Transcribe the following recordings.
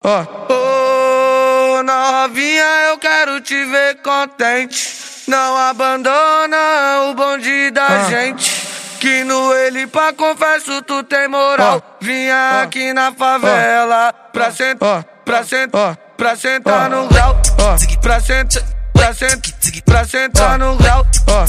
Ô, novinha, eu quero te ver contente. Não abandona o bonde da gente. Que no ele pra confesso tu tem moral. Vinha aqui na favela pra sentar, pra sentar no grau. Pra sentar no grau.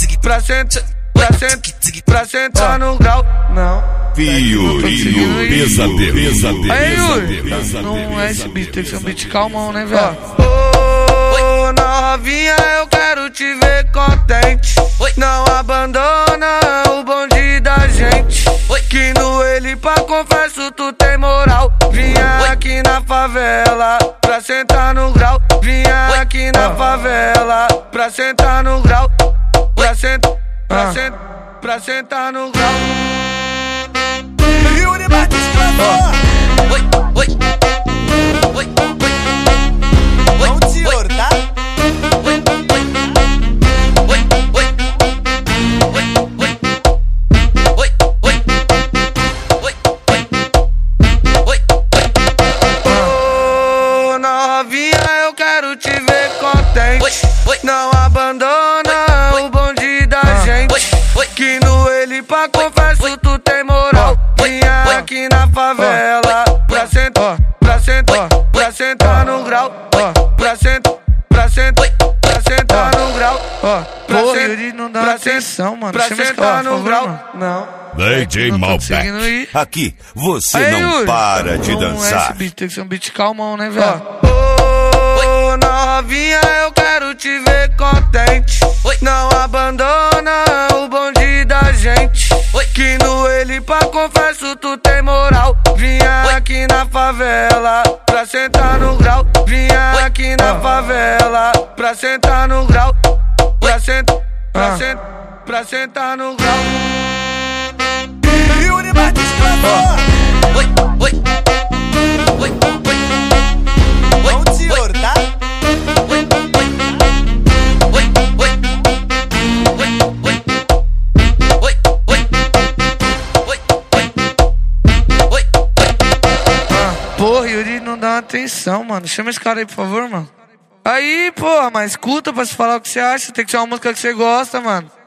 Pra sentar no grau. Não. Fiorinho, pesadelo. Aí, Yuri, não é esse beat, tem que ser um beat calmão, né, velho? Ô, novinha, eu quero te ver contente. Não abandona o bonde da gente. Que no ele pra confesso tu tem moral. Vinha aqui na favela pra sentar no grau. Vinha aqui na favela pra sentar no grau. Pra sentar no grau. Yuri Batista, não senhor, tá? Ô, novinha, eu quero te ver contente. Não abandona o bonde da gente. Que no ele pra confesso tu tem moral. Vinha aqui na favela pra sentar no grau. Pra sentar no grau. Pô, Yuri não dá atenção, mano. Pra sentar no grau. Não. DJ Malbec. Aqui você não para de Não é dançar. esse beat, tem que ser um beat calmão, né, velho? Ô, novinha, eu quero te ver contente. Não abandona o bonde da gente. Que no ele pra confesso tu tem moral. Vinha aqui na favela pra sentar no grau. Vinha aqui na favela pra sentar no grau. Pra sentar no grau. Yuri Batista, não senhor, tá? Porra, Yuri não dá atenção, mano. Chama esse cara aí, por favor, mano. Aí, porra, mas escuta pra se falar o que você acha. Tem que ser uma música que você gosta, mano.